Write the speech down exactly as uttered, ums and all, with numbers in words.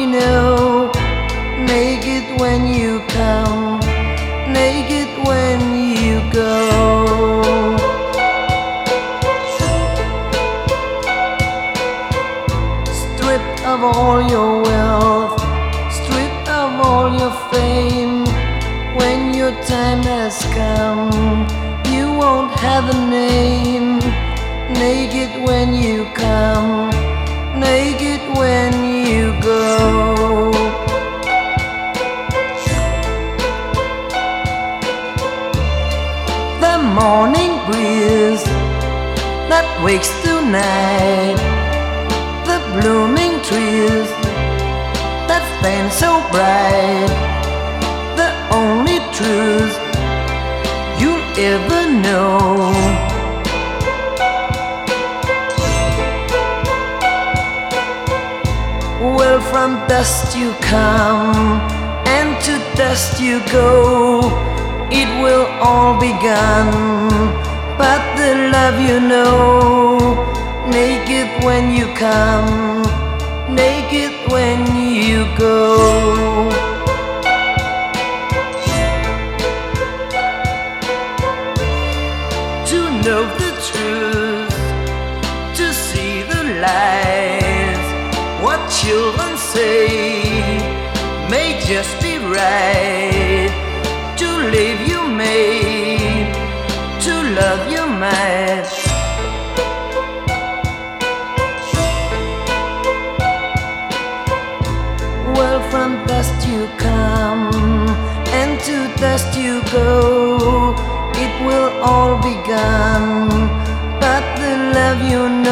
we know. Naked when you come, naked when you go. Stripped of all your wealth, stripped of all your fame. When your time has come, you won't have a name. Naked when you come, naked when you go. The morning breeze that wakes tonight, the blooming trees that stand so bright, the only truth you'll ever know. Well, from dust you come, and to dust you go. It will all be gone, but the love you know. Naked when you come, naked when you go. To know the truth, to see the lies, what children say may just be right. To live you may, to love you might. Well, from dust you come, and to dust you go. It will all be gone, but the love you know.